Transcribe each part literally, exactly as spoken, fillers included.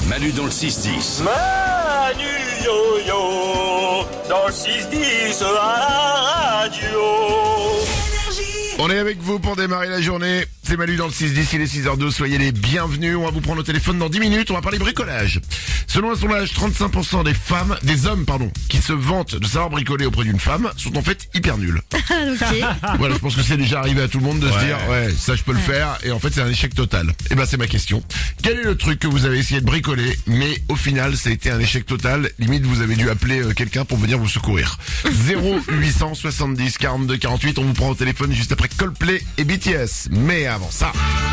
Manu dans le six dix. Manu yo-yo, dans le six dix à la radio. On est avec vous pour démarrer la journée. C'est Manu dans le six dix, il est six heures douze, soyez les bienvenus. On va vous prendre au téléphone dans dix minutes, on va parler bricolage. Selon un sondage, trente-cinq pour cent des femmes, des hommes pardon, qui se vantent de savoir bricoler auprès d'une femme sont en fait hyper nuls. Ok. Voilà, je pense que c'est déjà arrivé à tout le monde de Ouais. se dire ouais, ça je peux le faire, et en fait c'est un échec total. Et ben c'est ma question. Quel est le truc que vous avez essayé de bricoler, mais au final ça a été un échec total, limite vous avez dû appeler euh, quelqu'un pour venir vous secourir. zéro huit cent soixante-dix quarante-deux quarante-huit, on vous prend au téléphone juste après Coldplay et B T S. Mais avant ça,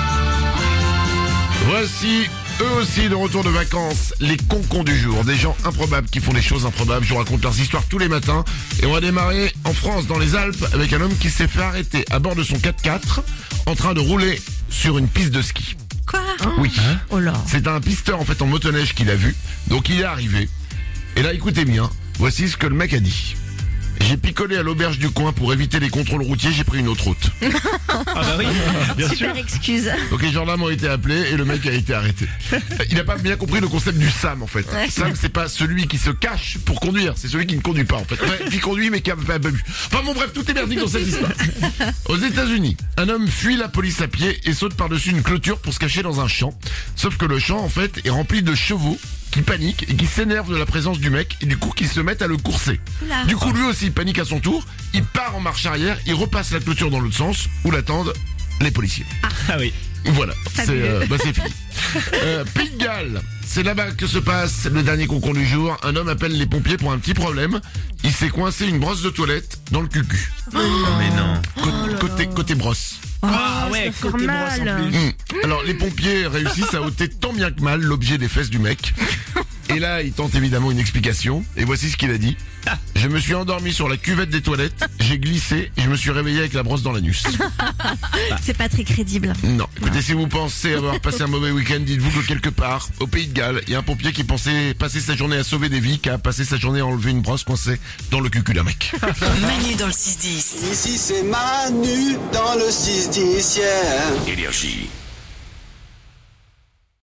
voici eux aussi de retour de vacances, les concons du jour, des gens improbables qui font des choses improbables. Je vous raconte leurs histoires tous les matins. Et on va démarrer en France, dans les Alpes, avec un homme qui s'est fait arrêter à bord de son quatre-quatre en train de rouler sur une piste de ski. Quoi? Oui, Oh là. c'est un pisteur en fait en motoneige qu'il a vu. Donc il est arrivé. Et là, écoutez bien, voici ce que le mec a dit. J'ai picolé à l'auberge du coin pour éviter les contrôles routiers, j'ai pris une autre route. Ah bah oui, bien sûr. Super excuse. Donc les gendarmes ont été appelés et le mec a été arrêté. Il n'a pas bien compris le concept du SAM en fait. Ouais. SAM, c'est pas celui qui se cache pour conduire, c'est celui qui ne conduit pas en fait. Ouais, qui conduit mais qui a pas bu. Enfin bon bref, tout est merdique dans cette histoire. Aux États-Unis, un homme fuit la police à pied et saute par-dessus une clôture pour se cacher dans un champ. Sauf que le champ en fait est rempli de chevaux qui paniquent et qui s'énervent de la présence du mec et du coup qui se mettent à le courser. Oula. Du coup lui aussi panique à son tour, il part en marche arrière, il repasse la clôture dans l'autre sens où l'attendent les policiers. Ah oui. Voilà, c'est Fabuleux. euh, bah c'est fini. Euh, Pays de Galles, c'est là-bas que se passe le dernier concon du jour. Un homme appelle les pompiers pour un petit problème. Il s'est coincé une brosse de toilette dans le cucu. Mais non. Côté, côté, côté brosse. Ah ouais, ça fait côté brosse en mal. plus. Hum. Alors les pompiers réussissent à ôter tant bien que mal l'objet des fesses du mec. Et là, il tente évidemment une explication. Et voici ce qu'il a dit. Je me suis endormi sur la cuvette des toilettes, j'ai glissé et je me suis réveillé avec la brosse dans l'anus. C'est pas très crédible. Non. Écoutez, si vous pensez avoir passé un mauvais week-end, dites-vous que quelque part, au Pays de Galles, il y a un pompier qui pensait passer sa journée à sauver des vies, qui a passé sa journée à enlever une brosse coincée dans le cucu d'un mec. Manu dans le six dix. Ici c'est Manu dans le six dix, yeah. Énergie.